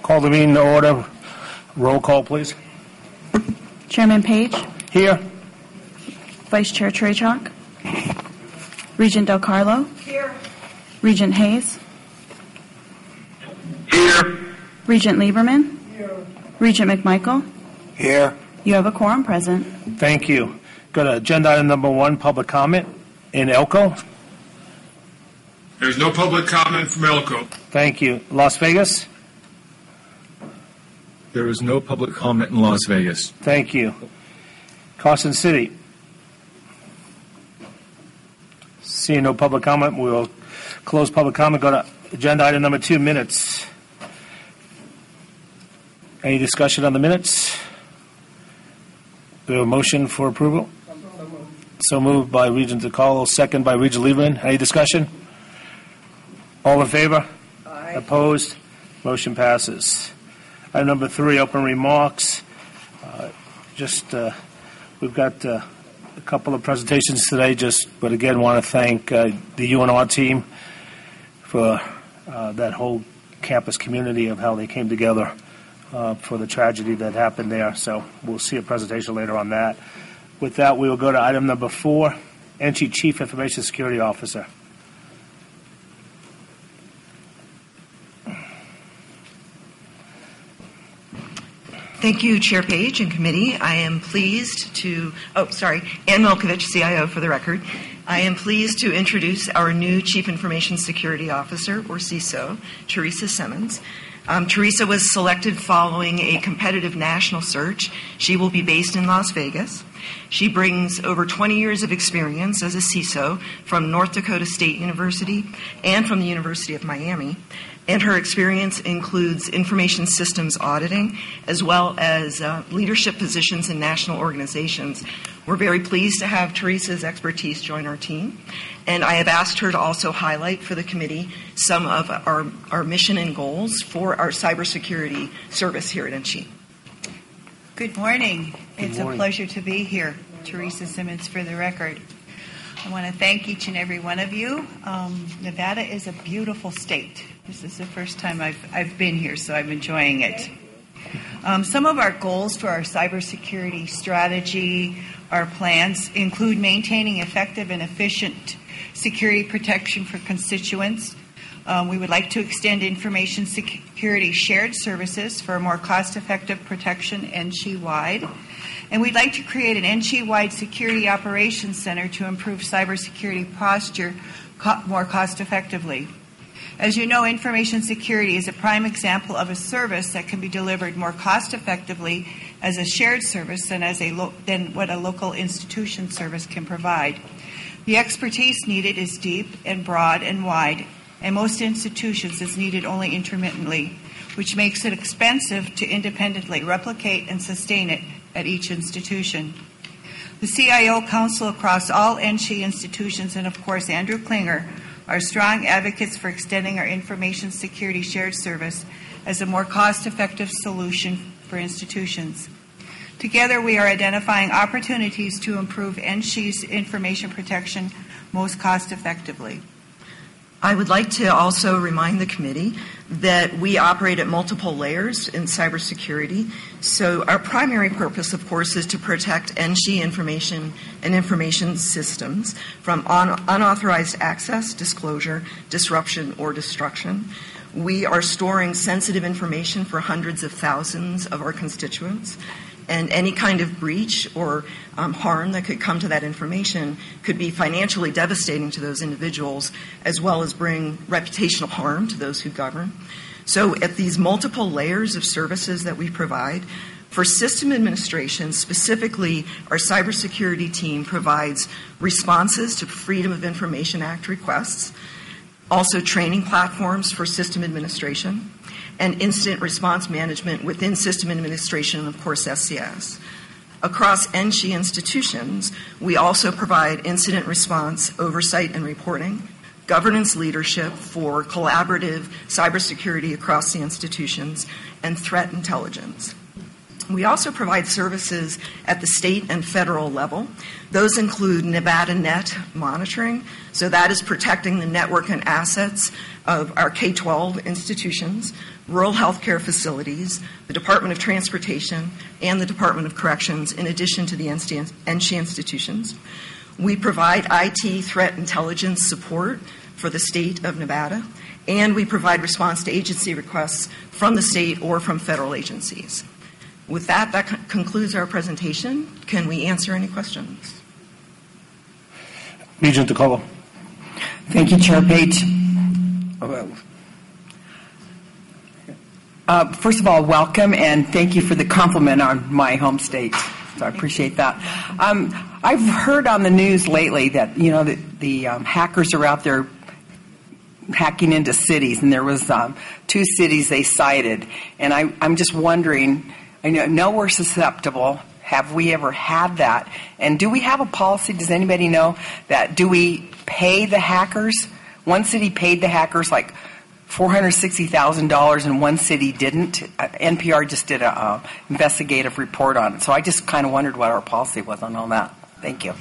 Call the meeting to order. Roll call, please. Chairman Page. Here. Vice Chair Treychok. Regent Del Carlo. Here. Regent Hayes. Here. Regent Lieberman. Here. Regent McMichael. Here. You have a quorum present. Thank you. Go to agenda item number 1, public comment in Elko. There's no public comment from Elko. Thank you. Las Vegas. There is no public comment in Las Vegas. Thank you. Carson City. Seeing no public comment, we will close public comment. Go to agenda item number 2, minutes. Any discussion on the minutes? Do we have a motion for approval? So moved by Regent DeCarlo, second by Regent Lieberman. Any discussion? All in favor? Aye. Opposed? Motion passes. Item number 3, open remarks. We've got a couple of presentations today, but again, want to thank the UNR team for that whole campus community of how they came together for the tragedy that happened there. So we'll see a presentation later on that. With that, we will go to item number 4, NSHE Chief Information Security Officer. Thank you, Chair Page and committee. I am pleased to, Ann Milkovich, CIO for the record. I am pleased to introduce our new Chief Information Security Officer, or CISO, Teresa Simmons. Teresa was selected following a competitive national search. She will be based in Las Vegas. She brings over 20 years of experience as a CISO from North Dakota State University and from the University of Miami. And her experience includes information systems auditing as well as leadership positions in national organizations. We're very pleased to have Teresa's expertise join our team. And I have asked her to also highlight for the committee some of our mission and goals for our cybersecurity service here at NSHE. Good morning. It's morning. A pleasure to be here. Teresa Simmons for the record. I want to thank each and every one of you. Nevada is a beautiful state. This is the first time I've been here, so I'm enjoying it. Some of our goals for our cybersecurity strategy, our plans, include maintaining effective and efficient security protection for constituents. We would like to extend information security shared services for a more cost-effective protection NSHE-wide. And we'd like to create an NSHE-wide security operations center to improve cybersecurity posture more cost-effectively. As you know, information security is a prime example of a service that can be delivered more cost-effectively as a shared service than what a local institution service can provide. The expertise needed is deep and broad and wide, and most institutions is needed only intermittently, which makes it expensive to independently replicate and sustain it at each institution. The CIO Council across all NSHE institutions, and of course Andrew Klinger, are strong advocates for extending our information security shared service as a more cost-effective solution for institutions. Together, we are identifying opportunities to improve NSHE's information protection most cost-effectively. I would like to also remind the committee that we operate at multiple layers in cybersecurity. So our primary purpose, of course, is to protect NSHE information and information systems from unauthorized access, disclosure, disruption, or destruction. We are storing sensitive information for hundreds of thousands of our constituents. And any kind of breach or harm that could come to that information could be financially devastating to those individuals, as well as bring reputational harm to those who govern. So at these multiple layers of services that we provide, for system administration, specifically our cybersecurity team provides responses to Freedom of Information Act requests, also training platforms for system administration, and incident response management within system administration, and of course SCS. Across NSHE institutions, we also provide incident response, oversight and reporting, governance leadership for collaborative cybersecurity across the institutions, and threat intelligence. We also provide services at the state and federal level. Those include Nevada Net monitoring, so that is protecting the network and assets of our K-12 institutions, rural healthcare facilities, the Department of Transportation, and the Department of Corrections, in addition to the NSHE institutions. We provide IT threat intelligence support for the state of Nevada, and we provide response to agency requests from the state or from federal agencies. With that, concludes our presentation. Can we answer any questions? Regent DeColo. Thank you, Chair Page. First of all, welcome, and thank you for the compliment on my home state. So I appreciate that. I've heard on the news lately that, the hackers are out there hacking into cities, and there was 2 cities they cited. And I'm just wondering, I know we're susceptible. Have we ever had that? And do we have a policy, does anybody know, that do we pay the hackers? One city paid the hackers like $460,000 and one city didn't. NPR just did an investigative report on it. So I just kind of wondered what our policy was on all that. Thank you.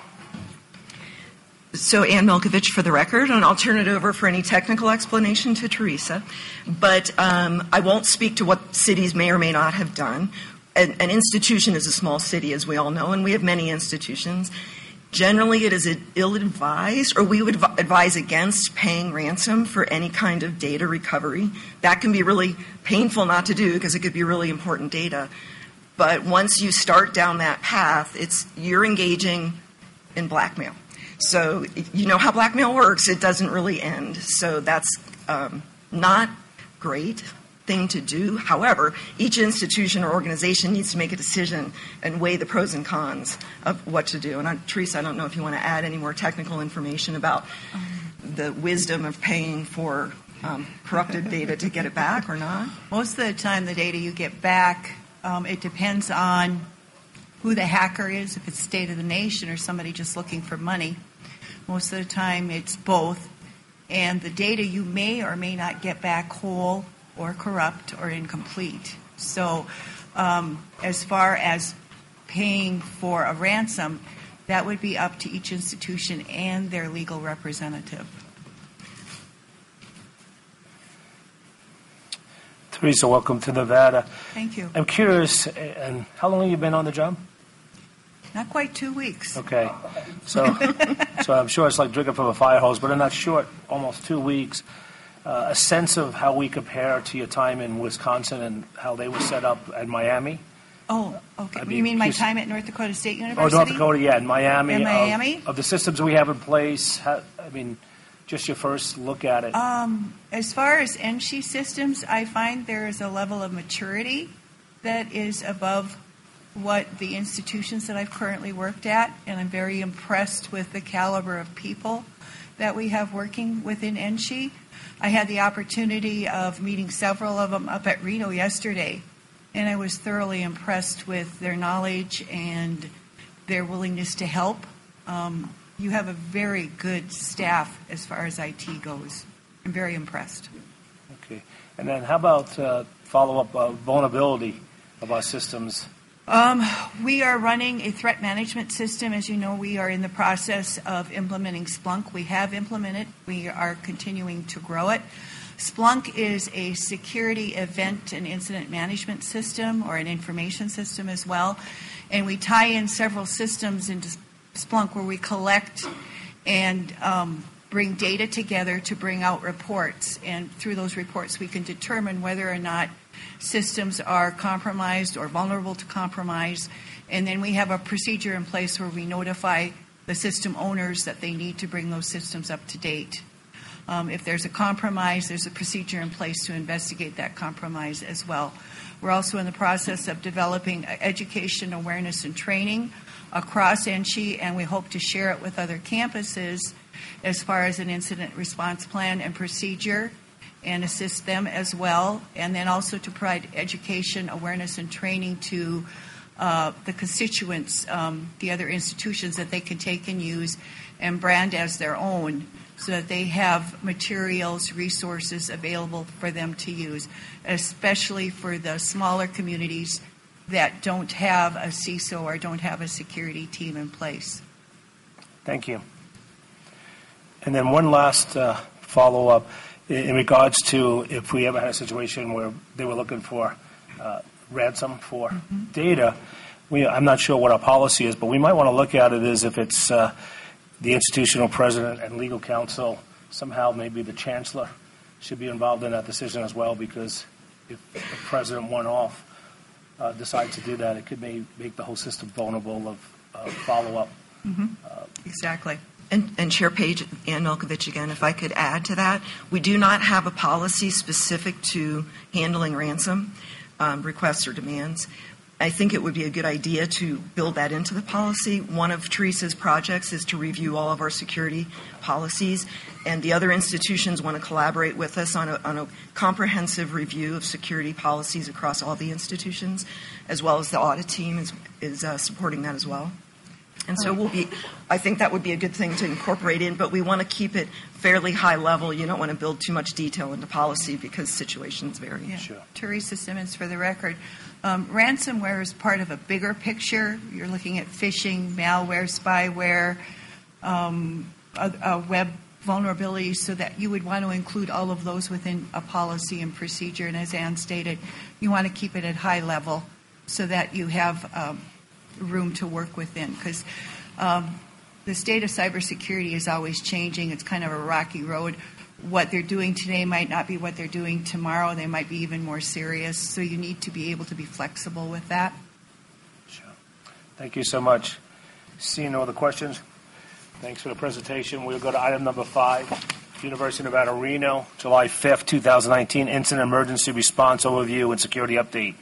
So Ann Milkovich for the record, and I'll turn it over for any technical explanation to Teresa. But I won't speak to what cities may or may not have done. An institution is a small city, as we all know, and we have many institutions. Generally, it is ill-advised, or we would advise against paying ransom for any kind of data recovery. That can be really painful not to do because it could be really important data. But once you start down that path, you're engaging in blackmail. So you know how blackmail works. It doesn't really end. So that's not great thing to do. However, each institution or organization needs to make a decision and weigh the pros and cons of what to do. And Teresa, I don't know if you want to add any more technical information about the wisdom of paying for corrupted data to get it back or not. Most of the time, the data you get back, it depends on who the hacker is, if it's state of the nation or somebody just looking for money. Most of the time, it's both. And the data you may or may not get back whole or corrupt or incomplete. So as far as paying for a ransom, that would be up to each institution and their legal representative. Teresa, welcome to Nevada. Thank you. I'm curious, and how long have you been on the job? Not quite 2 weeks. Okay. So I'm sure it's like drinking from a fire hose, but in that short, almost 2 weeks, a sense of how we compare to your time in Wisconsin and how they were set up at Miami? Oh, okay. I'd You mean my curious- time at North Dakota State University? Oh, North Dakota, yeah, in Miami. In Miami? Of the systems we have in place, just your first look at it. As far as NSHE systems, I find there is a level of maturity that is above what the institutions that I've currently worked at, and I'm very impressed with the caliber of people that we have working within NSHE. I had the opportunity of meeting several of them up at Reno yesterday, and I was thoroughly impressed with their knowledge and their willingness to help. You have a very good staff as far as IT goes. I'm very impressed. Okay. And then how about follow-up vulnerability of our systems? We are running a threat management system. As you know, we are in the process of implementing Splunk. We have implemented. We are continuing to grow it. Splunk is a security event and incident management system, or an information system as well. And we tie in several systems into Splunk where we collect and bring data together to bring out reports. And through those reports, we can determine whether or not systems are compromised or vulnerable to compromise. And then we have a procedure in place where we notify the system owners that they need to bring those systems up to date. If there's a compromise, there's a procedure in place to investigate that compromise as well. We're also in the process of developing education, awareness, and training across NSHE, and we hope to share it with other campuses as far as an incident response plan and procedure, and assist them as well, and then also to provide education, awareness, and training to the constituents, the other institutions that they can take and use and brand as their own, so that they have materials, resources available for them to use, especially for the smaller communities that don't have a CISO or don't have a security team in place. Thank you. And then one last follow-up in regards to if we ever had a situation where they were looking for ransom for data. I'm not sure what our policy is, but we might want to look at it as if it's the institutional president and legal counsel. Somehow maybe the chancellor should be involved in that decision as well, because if the president one-off decides to do that, it could make the whole system vulnerable of follow-up. Exactly. And Chair Page, Ann Milkovich again, if I could add to that, we do not have a policy specific to handling ransom requests or demands. I think it would be a good idea to build that into the policy. One of Teresa's projects is to review all of our security policies, and the other institutions want to collaborate with us on a comprehensive review of security policies across all the institutions, as well as the audit team is supporting that as well. And so I think that would be a good thing to incorporate in, but we want to keep it fairly high level. You don't want to build too much detail into policy because situations vary. Yeah. Sure. Teresa Simmons, for the record. Ransomware is part of a bigger picture. You're looking at phishing, malware, spyware, web vulnerabilities, so that you would want to include all of those within a policy and procedure. And as Ann stated, you want to keep it at high level so that you have room to work within, because the state of cybersecurity is always changing. It's kind of a rocky road. What they're doing today might not be what they're doing tomorrow. They might be even more serious. So you need to be able to be flexible with that. Sure. Thank you so much. Seeing no other questions, thanks for the presentation. We'll go to item number 5, University of Nevada, Reno, July 5th, 2019, Incident Emergency Response Overview and Security Update.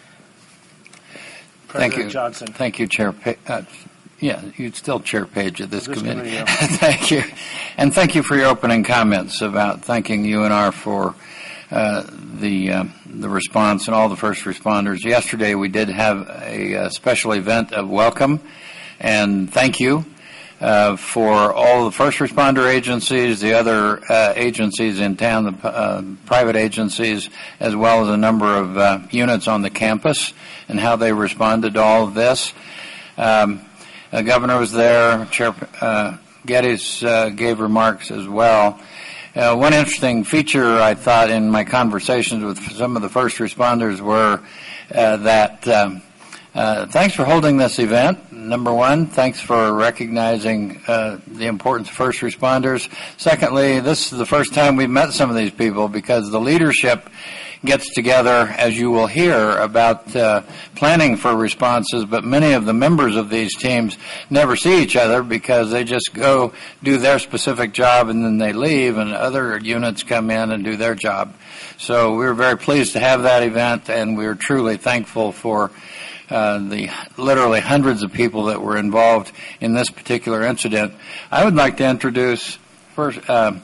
Thank you, Johnson. Thank you, Chair. You'd still Chair Page of this committee. Yeah. Thank you, and thank you for your opening comments about thanking UNR for the response and all the first responders. Yesterday, we did have a special event of welcome and thank you for all the first responder agencies, the other agencies in town, the private agencies, as well as a number of units on the campus, and how they responded to all of this. The governor was there. Chair Geddes gave remarks as well. One interesting feature I thought in my conversations with some of the first responders were that thanks for holding this event. Number one, thanks for recognizing the importance of first responders. Secondly, this is the first time we've met some of these people, because the leadership gets together, as you will hear, about planning for responses, but many of the members of these teams never see each other because they just go do their specific job and then they leave, and other units come in and do their job. So we're very pleased to have that event, and we're truly thankful for the literally hundreds of people that were involved in this particular incident. I would like to introduce first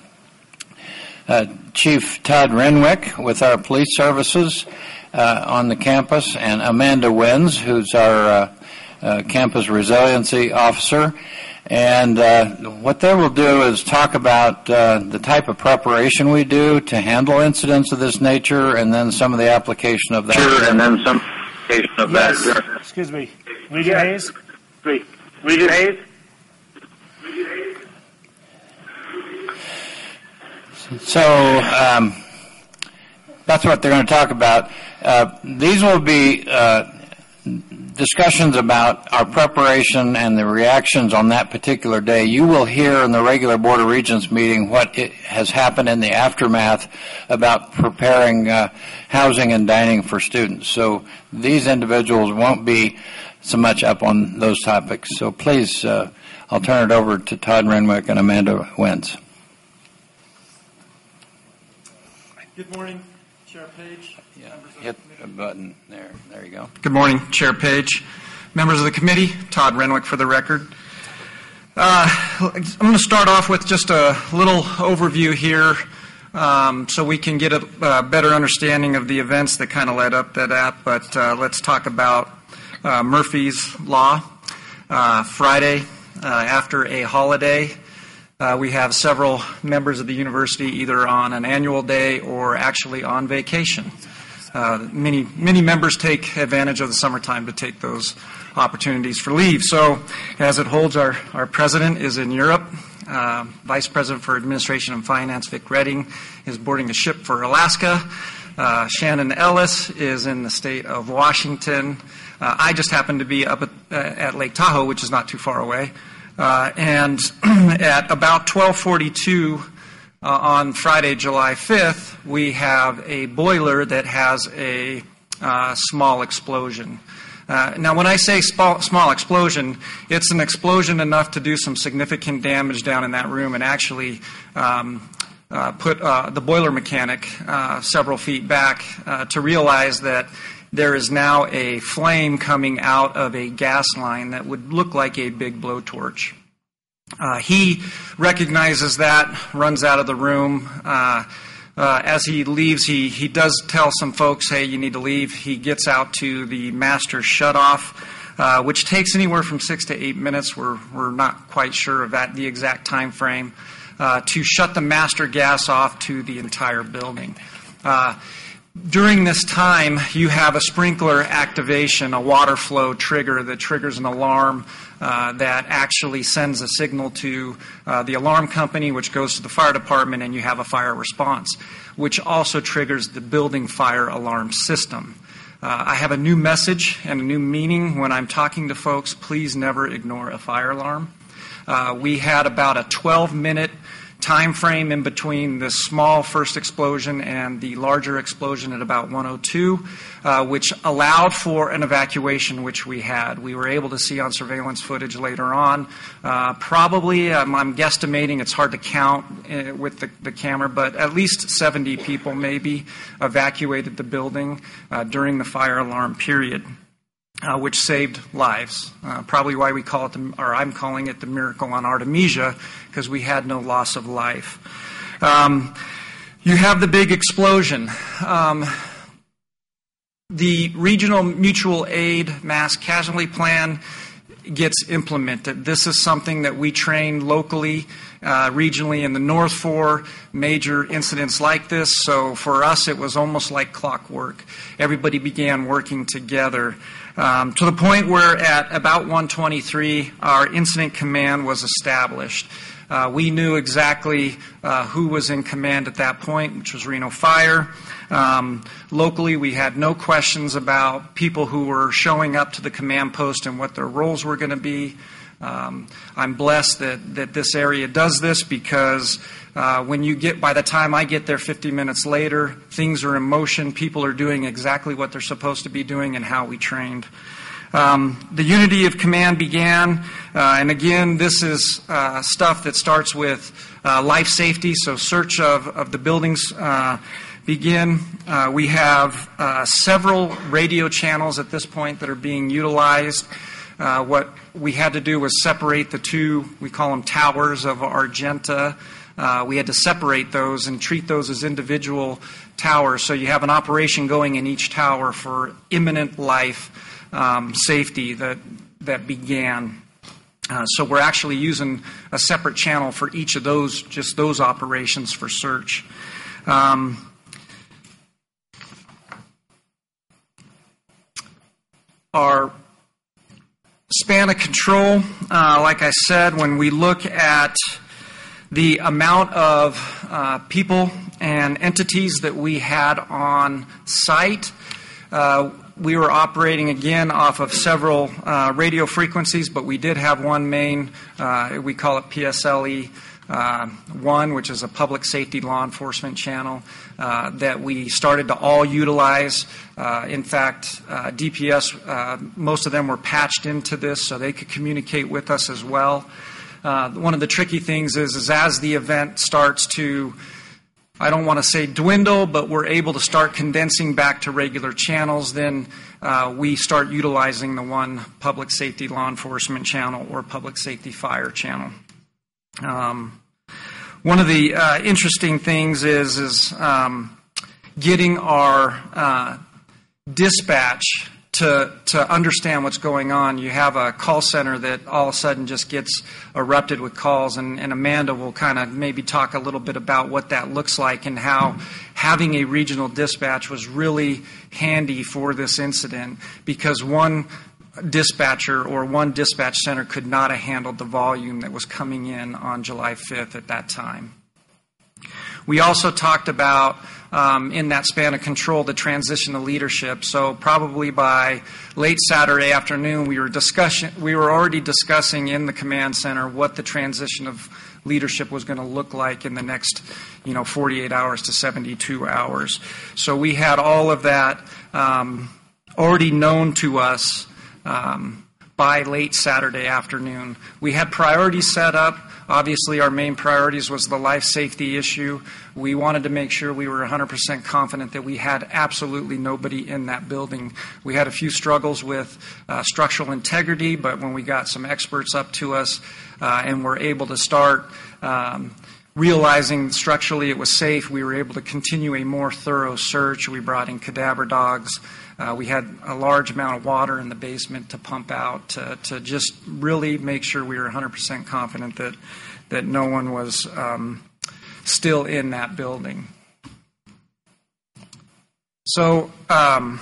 Chief Todd Renwick with our police services on the campus, and Amanda Wins, who's our campus resiliency officer. And what they will do is talk about the type of preparation we do to handle incidents of this nature, and then some of the application of that. Sure, and then some application of that. Excuse me. Regent Hayes? Regent Hayes? So that's what they're going to talk about. These will be discussions about our preparation and the reactions on that particular day. You will hear in the regular Board of Regents meeting what has happened in the aftermath about preparing housing and dining for students. So these individuals won't be so much up on those topics. So please, I'll turn it over to Todd Renwick and Amanda Wins. Good morning, Chair Page. Hit a button there. There you go. Good morning, Chair Page. Members of the committee, Todd Renwick for the record. I'm going to start off with just a little overview here so we can get a better understanding of the events that kind of led up to that. But let's talk about Murphy's Law. Friday, after a holiday, we have several members of the university either on an annual day or actually on vacation. Many members take advantage of the summertime to take those opportunities for leave. So, as it holds, our president is in Europe. Vice President for Administration and Finance, Vic Redding, is boarding a ship for Alaska. Shannon Ellis is in the state of Washington. I just happen to be up at Lake Tahoe, which is not too far away. And at about 12:42 on Friday, July 5th, we have a boiler that has a small explosion. Now, when I say small explosion, it's an explosion enough to do some significant damage down in that room and actually put the boiler mechanic several feet back to realize that there is now a flame coming out of a gas line that would look like a big blowtorch. He recognizes that, runs out of the room. As he leaves, he does tell some folks, hey, you need to leave. He gets out to the master shutoff, which takes anywhere from 6 to 8 minutes. We're not quite sure of the exact time frame, to shut the master gas off to the entire building. During this time, you have a sprinkler activation, a water flow trigger that triggers an alarm that actually sends a signal to the alarm company, which goes to the fire department, and you have a fire response, which also triggers the building fire alarm system. I have a new message and a new meaning when I'm talking to folks. Please never ignore a fire alarm. We had about a 12-minute time frame in between the small first explosion and the larger explosion at about 1:02, which allowed for an evacuation, which we had. We were able to see on surveillance footage later on. Probably, I'm guesstimating, it's hard to count with the camera, but at least 70 people maybe evacuated the building during the fire alarm period. Which saved lives. Probably why we call it, or I'm calling it, the miracle on Artemisia, because we had no loss of life. You have the big explosion. The Regional Mutual Aid Mass Casualty Plan gets implemented. This is something that we train locally, regionally in the North for major incidents like this. So for us, it was almost like clockwork. Everybody began working together. To the point where at about 1:23, our incident command was established. We knew exactly who was in command at that point, which was Reno Fire. Locally, we had no questions about people who were showing up to the command post and what their roles were going to be. I'm blessed that this area does this because by the time I get there 50 minutes later, things are in motion. People are doing exactly what they're supposed to be doing and how we trained. The unity of command began, and again, this is stuff that starts with life safety, so search of the buildings begin. We have several radio channels at this point that are being utilized. What we had to do was separate the two, we call them towers of Argenta. We had to separate those and treat those as individual towers. So you have an operation going in each tower for imminent life safety that began. So we're actually using a separate channel for each of those, just those operations for search. Our span of control, like I said, when we look at the amount of people and entities that we had on site, we were operating again off of several radio frequencies, but we did have one main, we call it PSLE 1, which is a public safety law enforcement channel that we started to all utilize. In fact, DPS, most of them were patched into this so they could communicate with us as well. One of the tricky things is as the event starts to, I don't want to say dwindle, but we're able to start condensing back to regular channels, then we start utilizing the one public safety law enforcement channel or public safety fire channel. One of the interesting things is getting our dispatch to understand what's going on. You have a call center that all of a sudden just gets erupted with calls, and Amanda will kind of maybe talk a little bit about what that looks like and how having a regional dispatch was really handy for this incident, because one dispatcher or one dispatch center could not have handled the volume that was coming in on July 5th at that time. We also talked about, in that span of control, the transition of leadership. So probably by late Saturday afternoon, we were already discussing in the command center what the transition of leadership was going to look like in the next 48 hours to 72 hours. So we had all of that already known to us by late Saturday afternoon. We had priorities set up. Obviously, our main priorities was the life safety issue. We wanted to make sure we were 100% confident that we had absolutely nobody in that building. We had a few struggles with structural integrity, but when we got some experts up to us and were able to start realizing structurally it was safe, we were able to continue a more thorough search. We brought in cadaver dogs. We had a large amount of water in the basement to pump out to just really make sure we were 100% confident that no one was still in that building. So our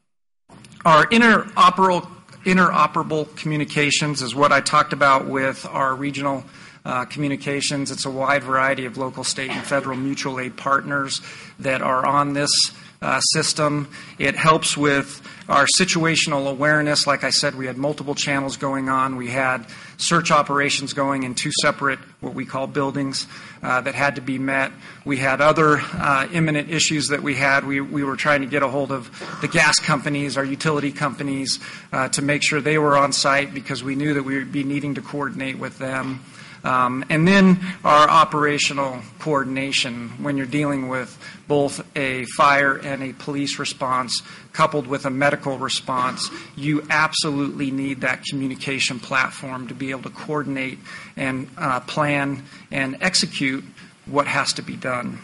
interoperable communications is what I talked about with our regional communications. It's a wide variety of local, state, and federal mutual aid partners that are on this system. It helps with our situational awareness. Like I said, we had multiple channels going on. We had search operations going in two separate, what we call buildings, that had to be met. We had other imminent issues that we had. We were trying to get a hold of the gas companies, our utility companies, to make sure they were on site, because we knew that we would be needing to coordinate with them. And then our operational coordination when you're dealing with both a fire and a police response coupled with a medical response. You absolutely need that communication platform to be able to coordinate and plan and execute what has to be done.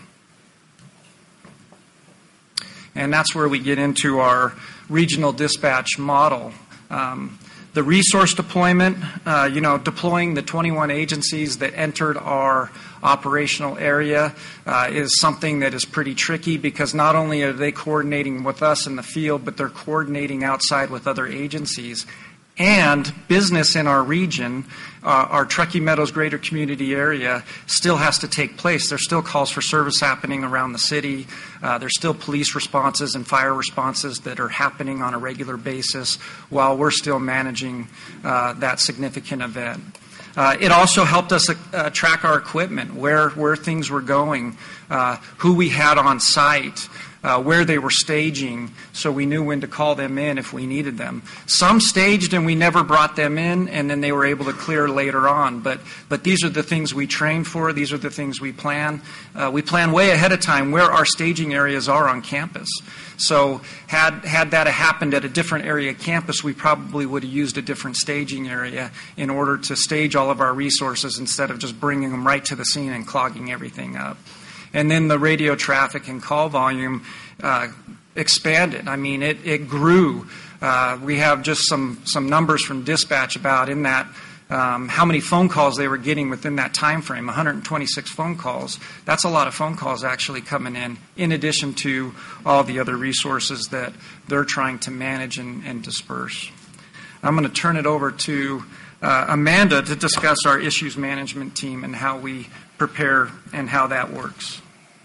And that's where we get into our regional dispatch model. The resource deployment, deploying the 21 agencies that entered our operational area is something that is pretty tricky, because not only are they coordinating with us in the field, but they're coordinating outside with other agencies. And business in our region, our Truckee Meadows greater community area, still has to take place. There's still calls for service happening around the city. There's still police responses and fire responses that are happening on a regular basis while we're still managing that significant event. It also helped us track our equipment, where things were going, who we had on site, where they were staging, so we knew when to call them in if we needed them. Some staged and we never brought them in, and then they were able to clear later on. But these are the things we train for. These are the things we plan. We plan way ahead of time where our staging areas are on campus. So had that happened at a different area of campus, we probably would have used a different staging area in order to stage all of our resources instead of just bringing them right to the scene and clogging everything up. And then the radio traffic and call volume expanded. I mean, it grew. We have just some numbers from dispatch about in that how many phone calls they were getting within that time frame, 126 phone calls. That's a lot of phone calls actually coming in addition to all the other resources that they're trying to manage and disperse. I'm going to turn it over to Amanda to discuss our issues management team and how we prepare and how that works.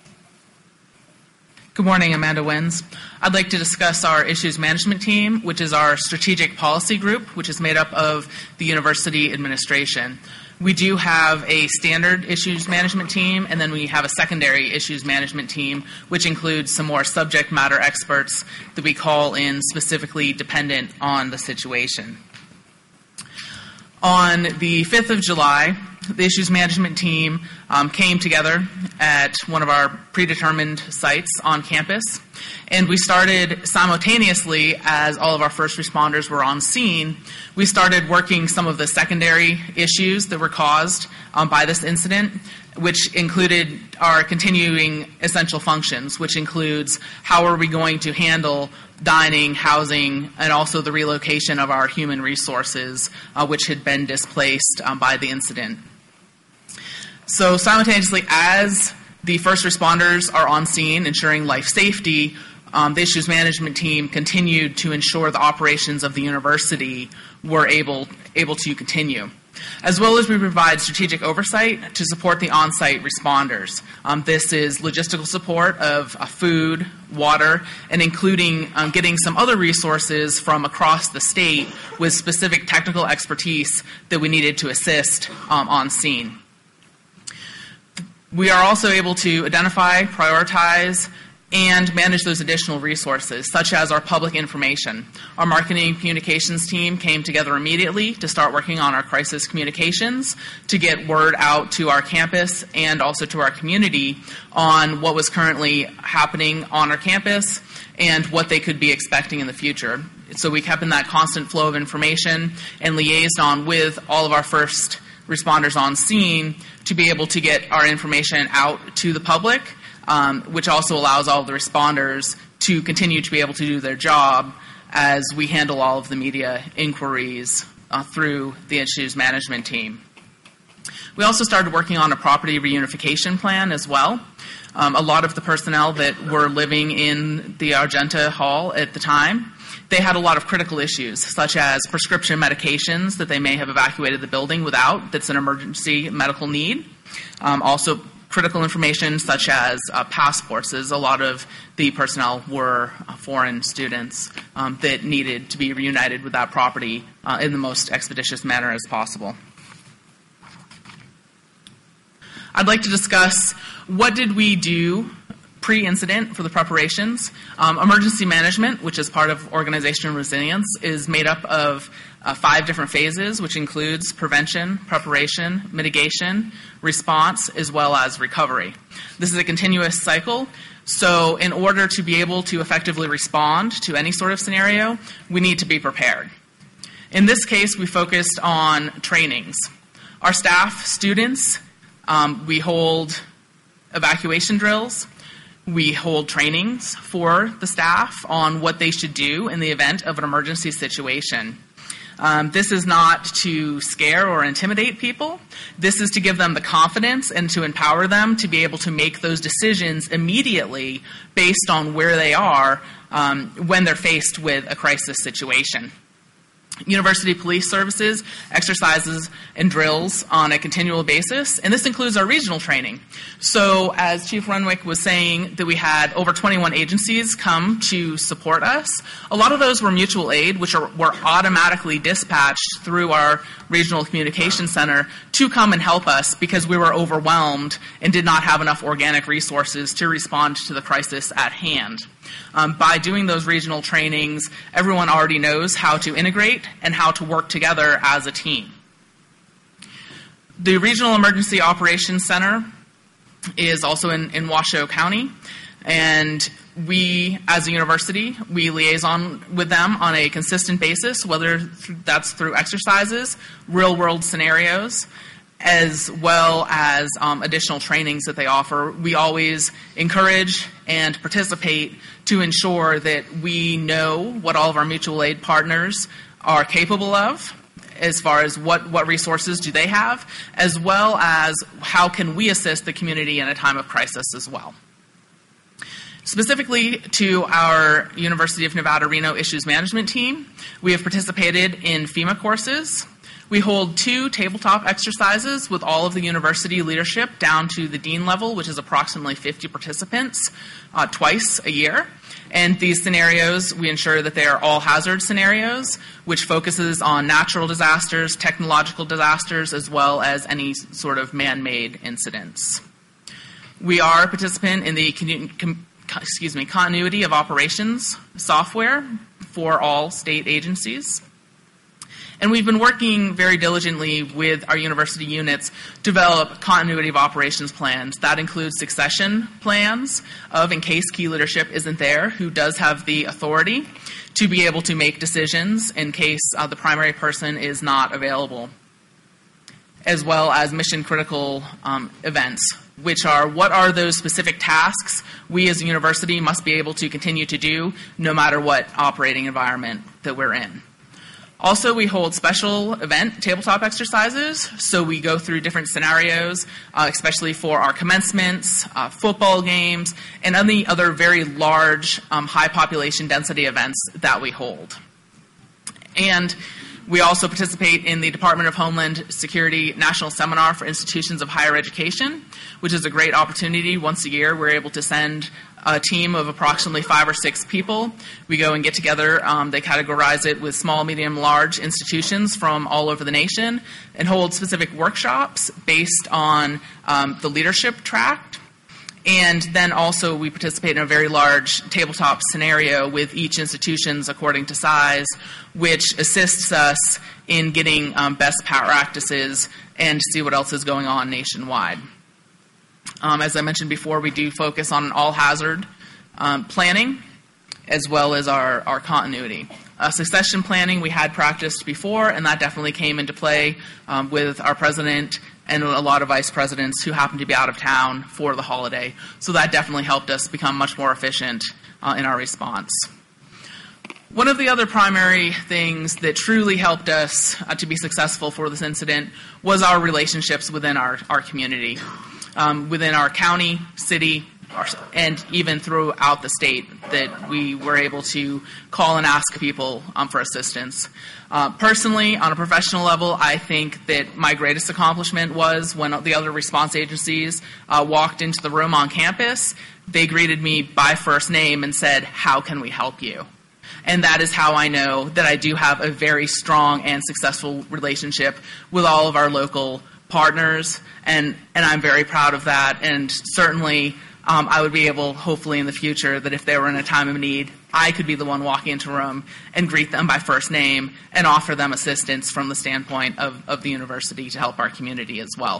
Good morning, Amanda Wins. I'd like to discuss our issues management team, which is our strategic policy group, which is made up of the university administration. We do have a standard issues management team, and then we have a secondary issues management team, which includes some more subject matter experts that we call in specifically dependent on the situation. On the 5th of July, the issues management team came together at one of our predetermined sites on campus, and we started simultaneously, as all of our first responders were on scene, we started working some of the secondary issues that were caused by this incident, which included our continuing essential functions, which includes how are we going to handle dining, housing, and also the relocation of our human resources, which had been displaced by the incident. So simultaneously, as the first responders are on scene ensuring life safety, the issues management team continued to ensure the operations of the university were able to continue. As well as we provide strategic oversight to support the on-site responders. This is logistical support of food, water, and including getting some other resources from across the state with specific technical expertise that we needed to assist on scene. We are also able to identify, prioritize, and manage those additional resources, such as our public information. Our marketing and communications team came together immediately to start working on our crisis communications to get word out to our campus and also to our community on what was currently happening on our campus and what they could be expecting in the future. So we kept in that constant flow of information and liaised on with all of our first responders on scene to be able to get our information out to the public, which also allows all of the responders to continue to be able to do their job as we handle all of the media inquiries through the issues management team. We also started working on a property reunification plan as well. A lot of the personnel that were living in the Argenta Hall at the time, they had a lot of critical issues, such as prescription medications that they may have evacuated the building without, that's an emergency medical need. Also, critical information such as passports, as a lot of the personnel were foreign students that needed to be reunited with that property in the most expeditious manner as possible. I'd like to discuss what did we do pre-incident for the preparations. Emergency management, which is part of organizational resilience, is made up of 5 different phases, which includes prevention, preparation, mitigation, response, as well as recovery. This is a continuous cycle, so in order to be able to effectively respond to any sort of scenario, we need to be prepared. In this case, we focused on trainings. Our staff, students, we hold evacuation drills. We hold trainings for the staff on what they should do in the event of an emergency situation. This is not to scare or intimidate people. This is to give them the confidence and to empower them to be able to make those decisions immediately based on where they are when they're faced with a crisis situation. University Police Services exercises and drills on a continual basis, and this includes our regional training. So as Chief Renwick was saying that we had over 21 agencies come to support us, a lot of those were mutual aid, which were automatically dispatched through our regional communication center to come and help us because we were overwhelmed and did not have enough organic resources to respond to the crisis at hand. By doing those regional trainings, everyone already knows how to integrate and how to work together as a team. The Regional Emergency Operations Center is also in Washoe County, and we, as a university, we liaison with them on a consistent basis, whether that's through exercises, real-world scenarios, as well as additional trainings that they offer. We always encourage and participate to ensure that we know what all of our mutual aid partners are capable of, as far as what resources do they have, as well as how can we assist the community in a time of crisis as well. Specifically to our University of Nevada, Reno Issues Management team, we have participated in FEMA courses. We hold 2 tabletop exercises with all of the university leadership down to the dean level, which is approximately 50 participants, twice a year. And these scenarios, we ensure that they are all hazard scenarios, which focuses on natural disasters, technological disasters, as well as any sort of man-made incidents. We are a participant in the continuity of operations software for all state agencies. And we've been working very diligently with our university units to develop continuity of operations plans. That includes succession plans of, in case key leadership isn't there, who does have the authority to be able to make decisions in case the primary person is not available, as well as mission-critical events, which are what are those specific tasks we as a university must be able to continue to do no matter what operating environment that we're in. Also, we hold special event tabletop exercises, so we go through different scenarios, especially for our commencements, football games, and any other very large, high population density events that we hold. And we also participate in the Department of Homeland Security National Seminar for Institutions of Higher Education, which is a great opportunity. Once a year, we're able to send a team of approximately 5 or 6 people. We go and get together. They categorize it with small, medium, large institutions from all over the nation and hold specific workshops based on the leadership track. And then also we participate in a very large tabletop scenario with each institutions according to size, which assists us in getting best practices and see what else is going on nationwide. As I mentioned before, we do focus on all-hazard planning as well as our continuity. Succession planning we had practiced before, and that definitely came into play with our president and a lot of vice presidents who happened to be out of town for the holiday. So that definitely helped us become much more efficient in our response. One of the other primary things that truly helped us to be successful for this incident was our relationships within our community, within our county, city, and even throughout the state, that we were able to call and ask people for assistance. Personally, on a professional level, I think that my greatest accomplishment was when the other response agencies walked into the room on campus. They greeted me by first name and said, "How can we help you?" And that is how I know that I do have a very strong and successful relationship with all of our local partners, and I'm very proud of that. And certainly I would be able, hopefully in the future, that if they were in a time of need, I could be the one walking into a room and greet them by first name and offer them assistance from the standpoint of the university to help our community as well.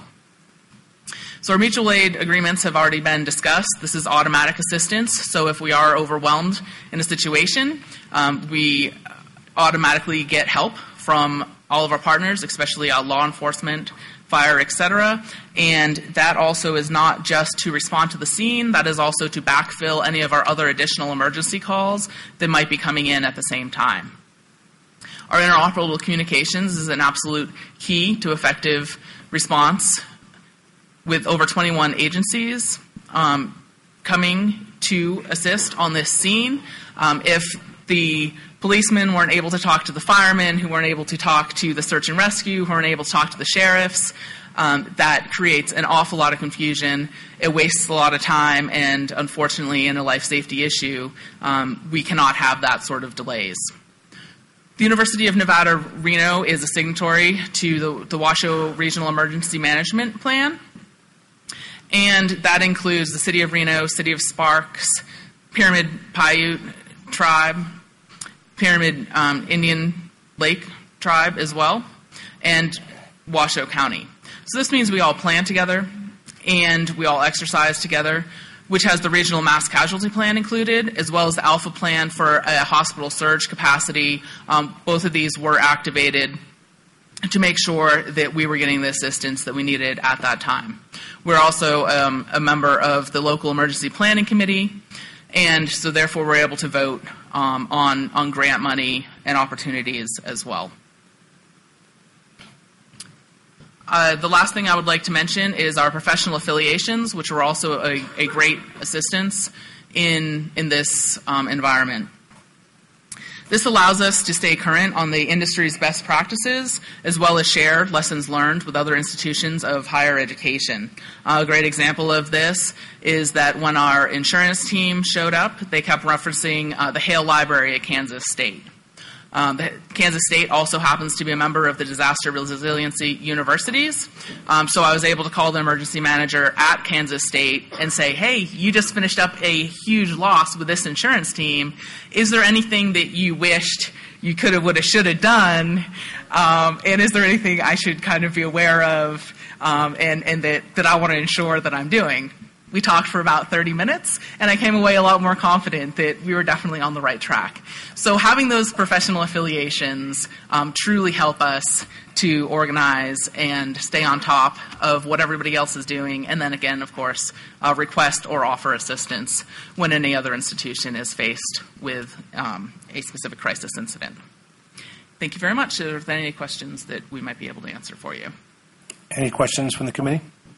So our mutual aid agreements have already been discussed. This is automatic assistance, so if we are overwhelmed in a situation, we automatically get help from all of our partners, especially law enforcement, fire, etc. And that also is not just to respond to the scene, that is also to backfill any of our other additional emergency calls that might be coming in at the same time. Our interoperable communications is an absolute key to effective response, with over 21 agencies coming to assist on this scene. If the policemen weren't able to talk to the firemen, who weren't able to talk to the search and rescue, who weren't able to talk to the sheriffs, that creates an awful lot of confusion. It wastes a lot of time, and unfortunately, in a life safety issue, we cannot have that sort of delays. The University of Nevada, Reno is a signatory to the Washoe Regional Emergency Management Plan, and that includes the City of Reno, City of Sparks, Pyramid Paiute Tribe, Pyramid Indian Lake Tribe as well, and Washoe County. So this means we all plan together and we all exercise together, which has the regional mass casualty plan included, as well as the Alpha plan for a hospital surge capacity. Both of these were activated to make sure that we were getting the assistance that we needed at that time. We're also a member of the local emergency planning committee, and so therefore we're able to vote on grant money and opportunities as well. The last thing I would like to mention is our professional affiliations, which are also a great assistance in this environment. This allows us to stay current on the industry's best practices, as well as share lessons learned with other institutions of higher education. A great example of this is that when our insurance team showed up, they kept referencing the Hale Library at Kansas State. Kansas State also happens to be a member of the Disaster Resiliency Universities. So I was able to call the emergency manager at Kansas State and say, hey, you just finished up a huge loss with this insurance team. Is there anything that you wished you could have, would have, should have done And is there anything I should kind of be aware of and that I want to ensure that I'm doing? We talked for about 30 minutes, and I came away a lot more confident that we were definitely on the right track. So having those professional affiliations truly help us to organize and stay on top of what everybody else is doing, and then again, of course, request or offer assistance when any other institution is faced with a specific crisis incident. Thank you very much. Are there any questions that we might be able to answer for you? Any questions from the committee?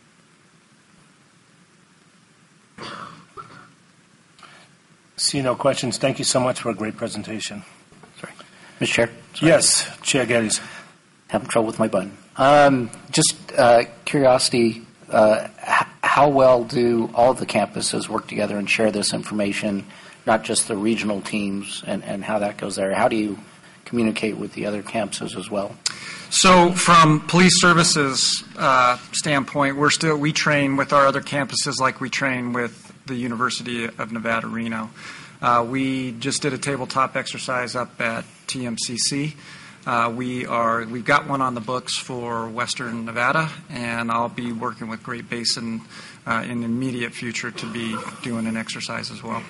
See no questions. Thank you so much for a great presentation. Sorry. Mr. Chair? Sorry. Yes, Chair Geddes. Having trouble with my button. Just curiosity, how well do all the campuses work together and share this information, not just the regional teams and how that goes there? How do you communicate with the other campuses as well? So from police services standpoint, we train with our other campuses like we train with the University of Nevada, Reno. We just did a tabletop exercise up at TMCC. We've got one on the books for Western Nevada, and I'll be working with Great Basin in the immediate future to be doing an exercise as well.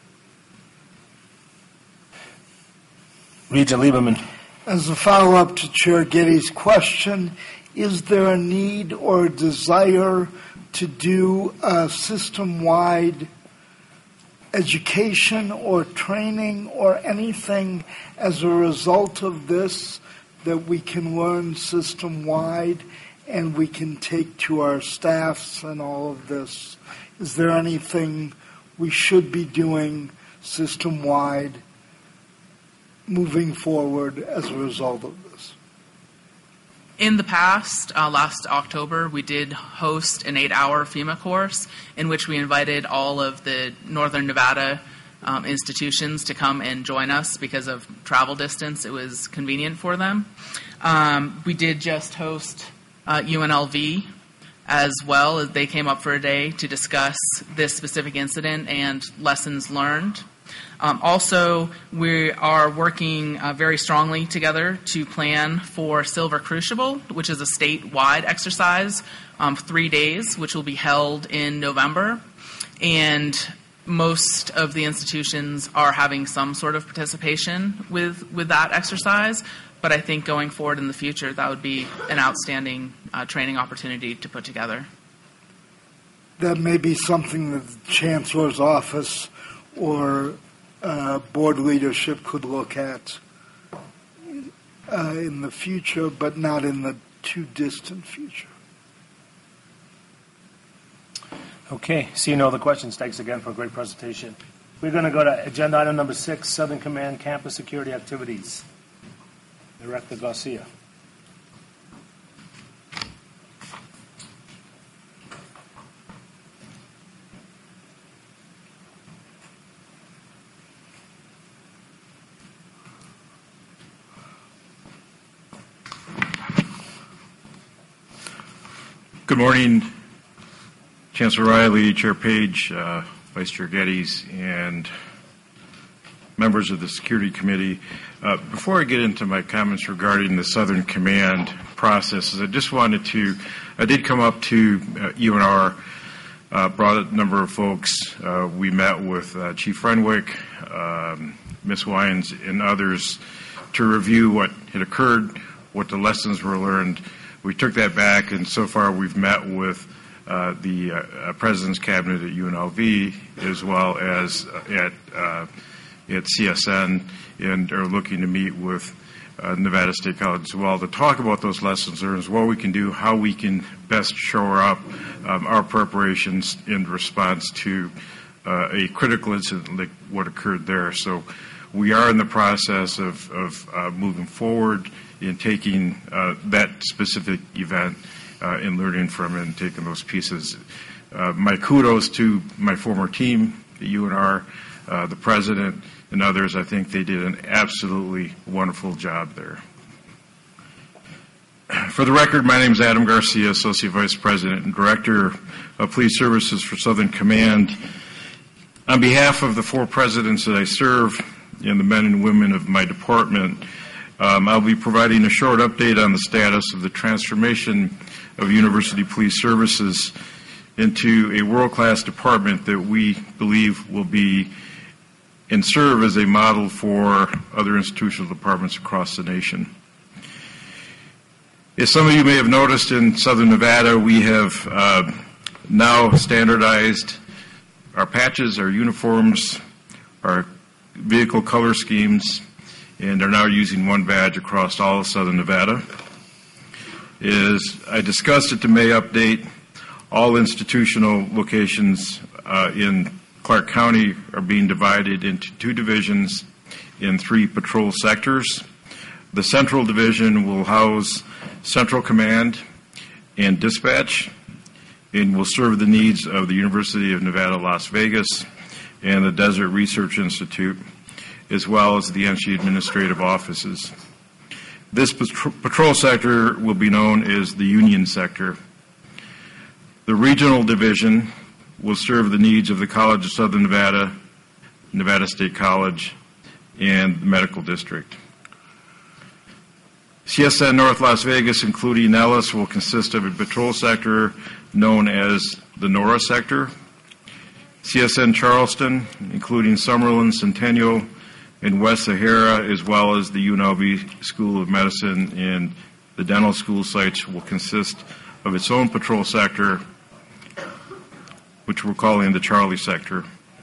Regent Lieberman. As a follow-up to Chair Geddes' question, is there a need or a desire to do a system-wide education or training or anything as a result of this that we can learn system-wide and we can take to our staffs and all of this? Is there anything we should be doing system-wide moving forward as a result of this? In the past, last October, we did host an 8-hour FEMA course in which we invited all of the Northern Nevada institutions to come and join us because of travel distance. It was convenient for them. We did just host UNLV as well. They came up for a day to discuss this specific incident and lessons learned. Also, we are working very strongly together to plan for Silver Crucible, which is a statewide exercise, 3 days, which will be held in November. And most of the institutions are having some sort of participation with that exercise. But I think going forward in the future, that would be an outstanding training opportunity to put together. That may be something that the Chancellor's office or board leadership could look at in the future, but not in the too distant future. Okay, seeing no other questions, thanks again for a great presentation. We're going to go to agenda item number 6, Southern Command Campus Security Activities. Director Garcia. Good morning, Chancellor Riley, Chair Page, Vice Chair Geddes, and members of the Security Committee. Before I get into my comments regarding the Southern Command processes, I did come up to UNR, brought a number of folks. We met with Chief Renwick, Ms. Wines, and others to review what had occurred, what the lessons were learned. We took that back, and so far we've met with the President's Cabinet at UNLV as well as at CSN, and are looking to meet with Nevada State College as well to talk about those lessons learned, what we can do, how we can best shore up our preparations in response to a critical incident like what occurred there. So we are in the process of moving forward in taking that specific event and learning from it and taking those pieces. My kudos to my former team at UNR, the President, and others. I think they did an absolutely wonderful job there. For the record, my name is Adam Garcia, Associate Vice President and Director of Police Services for Southern Command. On behalf of the 4 presidents that I serve and the men and women of my department, I'll be providing a short update on the status of the transformation of University Police Services into a world-class department that we believe will be and serve as a model for other institutional departments across the nation. As some of you may have noticed, in Southern Nevada, we have now standardized our patches, our uniforms, our vehicle color schemes, and are now using one badge across all of Southern Nevada. As I discussed at the May update, all institutional locations in Clark County are being divided into 2 divisions in 3 patrol sectors. The Central Division will house Central Command and Dispatch and will serve the needs of the University of Nevada, Las Vegas, and the Desert Research Institute, as well as the NC administrative offices. This patrol sector will be known as the Union Sector. The Regional Division will serve the needs of the College of Southern Nevada, Nevada State College, and the Medical District. CSN North Las Vegas, including Nellis, will consist of a patrol sector known as the NORA Sector. CSN Charleston, including Summerlin, Centennial, and West Sahara, as well as the UNLV School of Medicine and the dental school sites, will consist of its own patrol sector, which we're calling the Charlie Sector.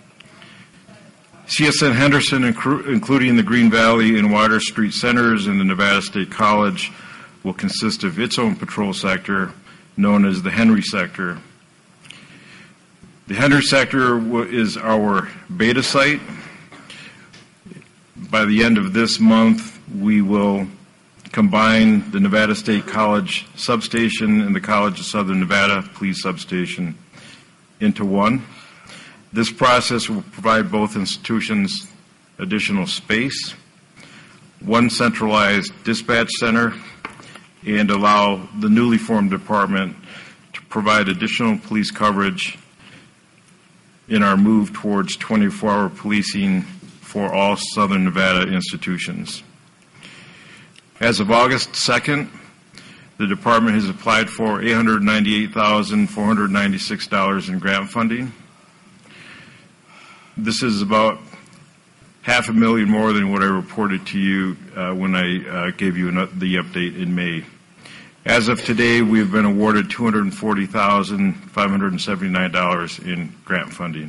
CSN Henderson, including the Green Valley and Water Street Centers and the Nevada State College, will consist of its own patrol sector, known as the Henry Sector. The Henry Sector is our beta site. By the end of this month, we will combine the Nevada State College substation and the College of Southern Nevada Police substation into one. This process will provide both institutions additional space, one centralized dispatch center, and allow the newly formed department to provide additional police coverage in our move towards 24-hour policing for all Southern Nevada institutions. As of August 2nd, the department has applied for $898,496 in grant funding. This is about $500,000 more than what I reported to you when I gave you the update in May. As of today, we have been awarded $240,579 in grant funding.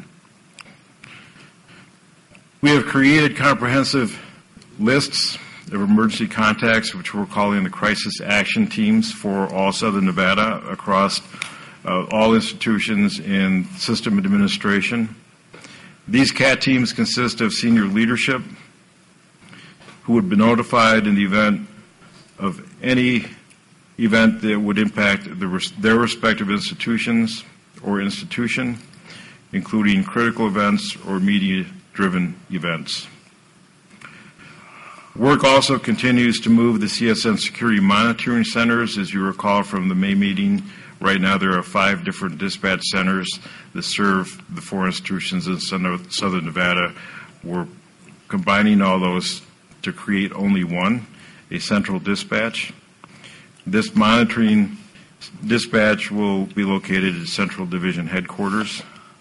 We have created comprehensive lists of emergency contacts, which we're calling the crisis action teams for all Southern Nevada across all institutions and system administration. These CAT teams consist of senior leadership who would be notified in the event of any event that would impact their respective institutions or institution, including critical events or media-driven events. Work also continues to move the CSN security monitoring centers. As you recall from the May meeting, right now there are 5 different dispatch centers that serve the 4 institutions in Southern Nevada. We're combining all those to create only one, a central dispatch. This monitoring dispatch will be located at Central Division headquarters.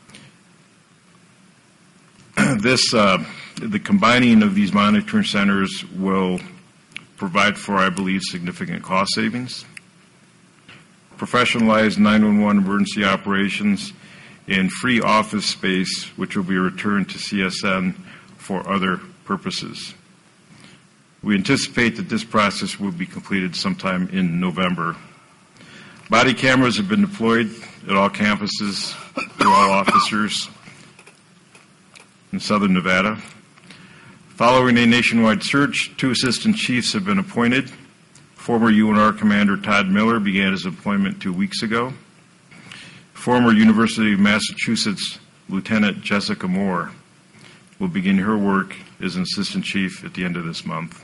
The combining of these monitoring centers will provide for, I believe, significant cost savings, professionalized 911 emergency operations, and free office space, which will be returned to CSN for other purposes. We anticipate that this process will be completed sometime in November. Body cameras have been deployed at all campuses for all officers in Southern Nevada. Following a nationwide search, 2 assistant chiefs have been appointed. Former UNR Commander Todd Miller began his employment 2 weeks ago. Former University of Massachusetts Lieutenant Jessica Moore will begin her work as an assistant chief at the end of this month.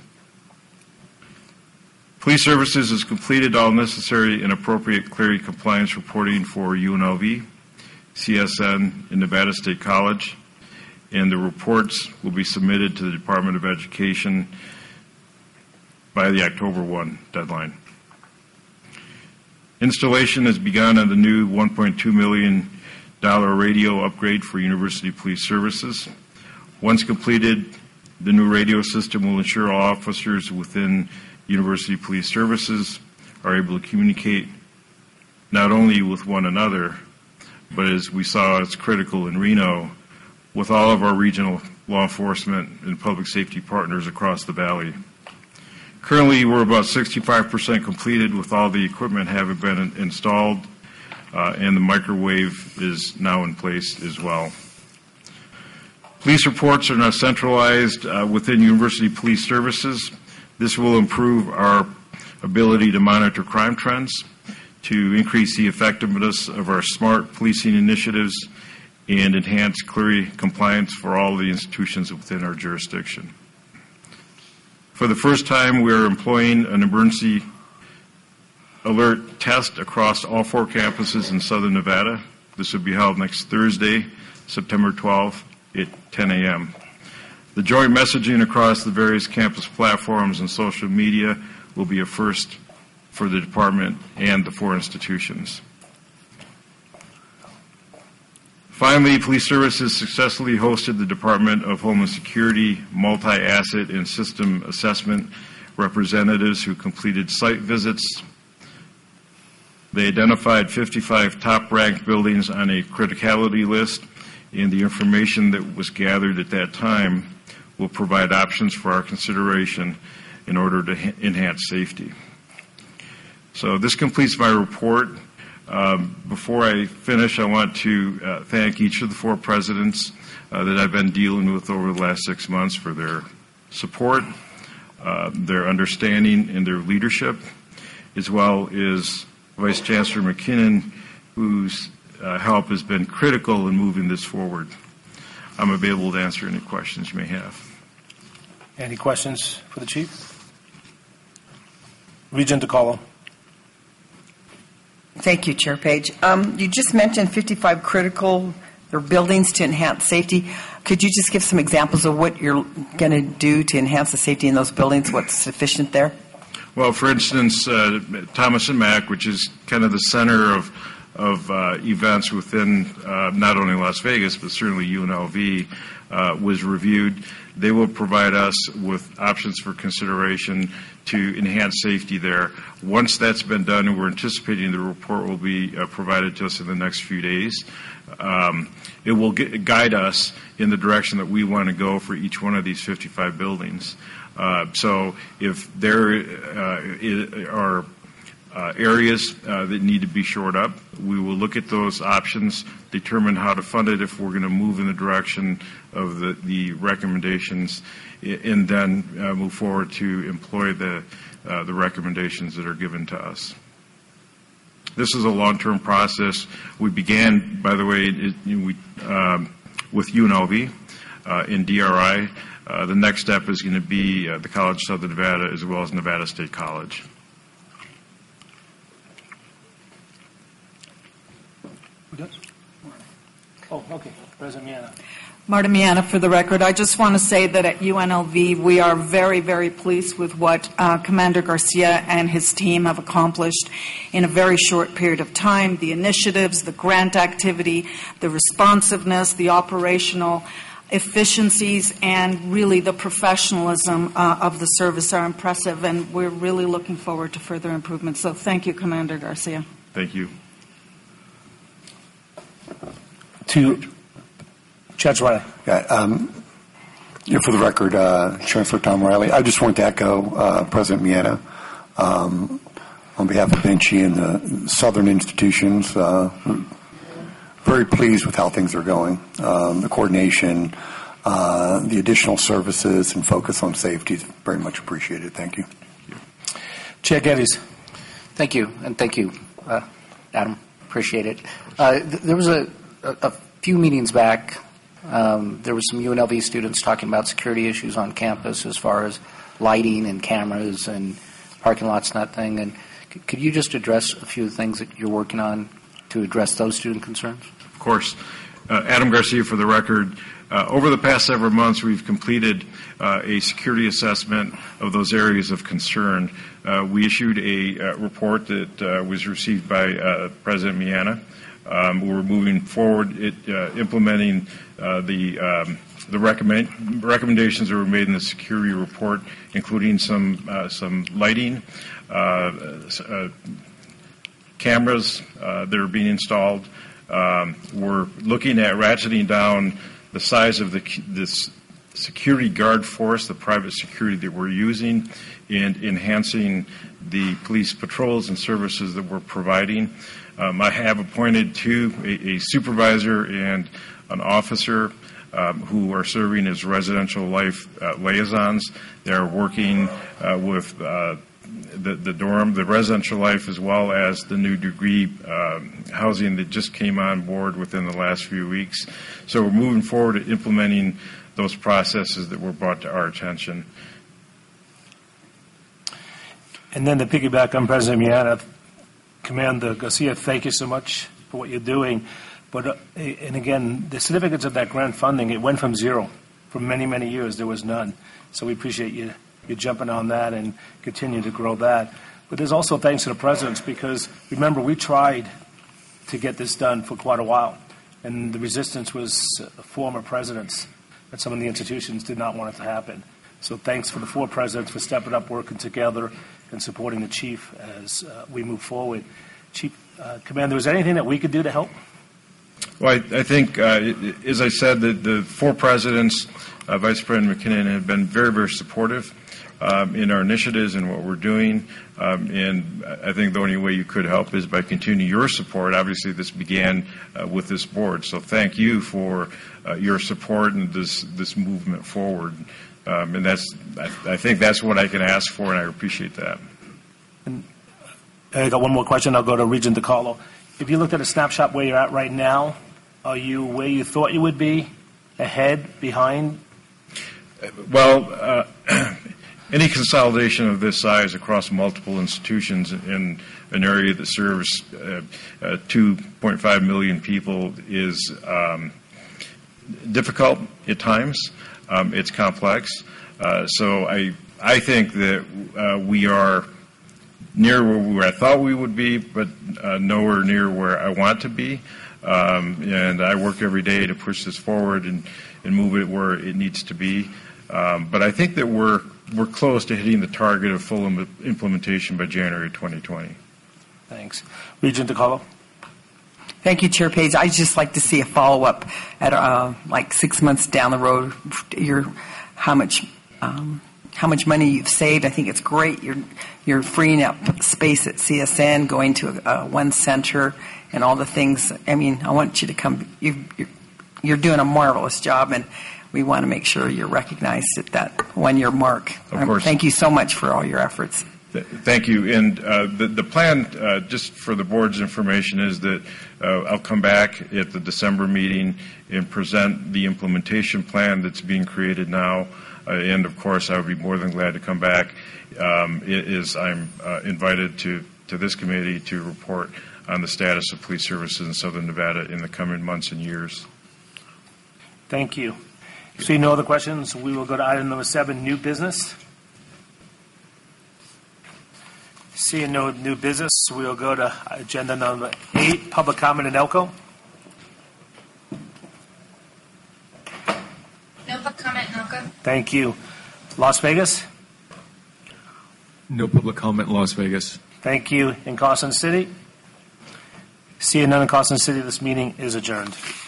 Police Services has completed all necessary and appropriate clery compliance reporting for UNLV, CSN, and Nevada State College, and the reports will be submitted to the Department of Education by the October 1 deadline. Installation has begun on the new $1.2 million radio upgrade for University Police Services. Once completed, the new radio system will ensure all officers within University Police Services are able to communicate not only with one another, but as we saw, it's critical in Reno, with all of our regional law enforcement and public safety partners across the valley. Currently, we're about 65% completed with all the equipment having been installed, and the microwave is now in place as well. Police reports are now centralized within University Police Services. This will improve our ability to monitor crime trends, to increase the effectiveness of our smart policing initiatives, and enhance clery compliance for all the institutions within our jurisdiction. For the first time, we are employing an emergency alert test across all 4 campuses in Southern Nevada. This will be held next Thursday, September 12th at 10 a.m. The joint messaging across the various campus platforms and social media will be a first for the department and the 4 institutions. Finally, Police Services successfully hosted the Department of Homeland Security multi-asset and system assessment representatives who completed site visits. They identified 55 top-ranked buildings on a criticality list, and the information that was gathered at that time will provide options for our consideration in order to enhance safety. So this completes my report. Before I finish, I want to thank each of the 4 presidents that I've been dealing with over the last 6 months for their support, their understanding, and their leadership, as well as Vice Chancellor McKinnon, whose help has been critical in moving this forward. I'm available to answer any questions you may have. Any questions for the Chief? Regent DiCarlo. Thank you, Chair Page. You just mentioned 55 critical buildings to enhance safety. Could you just give some examples of what you're going to do to enhance the safety in those buildings? What's sufficient there? Well, for instance, Thomas and Mack, which is kind of the center of events within not only Las Vegas, but certainly UNLV, was reviewed. They will provide us with options for consideration to enhance safety there. Once that's been done, and we're anticipating the report will be provided to us in the next few days, it will guide us in the direction that we want to go for each one of these 55 buildings. So if there are areas that need to be shored up, we will look at those options, determine how to fund it if we're going to move in the direction of the recommendations, and then move forward to employ the recommendations that are given to us. This is a long-term process. We began, by the way, with UNLV in DRI. The next step is going to be the College of Southern Nevada as well as Nevada State College. Who does? Oh, okay. President Miana. Marta Miana, for the record. I just want to say that at UNLV, we are very, very pleased with what Commander Garcia and his team have accomplished in a very short period of time. The initiatives, the grant activity, the responsiveness, the operational efficiencies, and really the professionalism of the service are impressive, and we're really looking forward to further improvements. So thank you, Commander Garcia. Thank you. To Judge Riley. For the record, Chancellor Tom Riley, I just want to echo President Miana on behalf of Benchy and the Southern institutions. Very pleased with how things are going. The coordination, the additional services, and focus on safety is very much appreciated. Thank you. Chair Geddes. Thank you, and thank you, Adam. Appreciate it. There was a few meetings back. There was some UNLV students talking about security issues on campus as far as lighting and cameras and parking lots and that thing. And could you just address a few things that you're working on to address those student concerns? Of course. Adam Garcia for the record. Over the past several months, we've completed a security assessment of those areas of concern. We issued a report that was received by President Miana. We're moving forward implementing the recommendations that were made in the security report, including some lighting, cameras that are being installed. We're looking at ratcheting down the size of this security guard force, the private security that we're using, and enhancing the police patrols and services that we're providing. I have appointed a supervisor and an officer who are serving as residential life liaisons. They're working with the dorm, the residential life, as well as the new degree housing that just came on board within the last few weeks. So we're moving forward to implementing those processes that were brought to our attention. And then to piggyback on President Miana, Commander Garcia, thank you so much for what you're doing. But and again, the significance of that grant funding, it went from zero. For many, many years, there was none. So we appreciate you jumping on that and continue to grow that. But there's also thanks to the presidents, because remember, we tried to get this done for quite a while, and the resistance was former presidents, and some of the institutions did not want it to happen. So thanks for the 4 presidents for stepping up, working together, and supporting the chief as we move forward. Chief Commander, is there anything that we could do to help? Well, I think, as I said, the 4 presidents, Vice President McKinnon, have been very, very supportive in our initiatives and what we're doing. And I think the only way you could help is by continuing your support. Obviously, this began with this board. So thank you for your support and this movement forward. And I think that's what I can ask for, and I appreciate that. And I got one more question. I'll go to Regent DiCarlo. If you looked at a snapshot where you're at right now, are you where you thought you would be? Ahead? Behind? Well, any consolidation of this size across multiple institutions in an area that serves 2.5 million people is difficult at times. It's complex. So I think that we are near where I thought we would be, but nowhere near where I want to be. And I work every day to push this forward and move it where it needs to be. But I think that we're close to hitting the target of full implementation by January 2020. Thanks. Regent DiCarlo. Thank you, Chair Page. I'd just like to see a follow-up at like 6 months down the road. How much money you've saved. I think it's great. You're freeing up space at CSN, going to one center, and all the things. I mean, I want you to come. You're doing a marvelous job, and we want to make sure you're recognized at that 1-year mark. Of course. Thank you so much for all your efforts. Thank you. And the plan, just for the board's information, is that I'll come back at the December meeting and present the implementation plan that's being created now. And, of course, I would be more than glad to come back as I'm invited to this committee to report on the status of police services in Southern Nevada in the coming months and years. Thank you. See no other questions, we will go to item number 7, new business. Seeing no new business, we will go to agenda number 8, public comment in Elko. No public comment in Elko. Thank you. Las Vegas? No public comment in Las Vegas. Thank you. In Carson City? Seeing none in Carson City, this meeting is adjourned.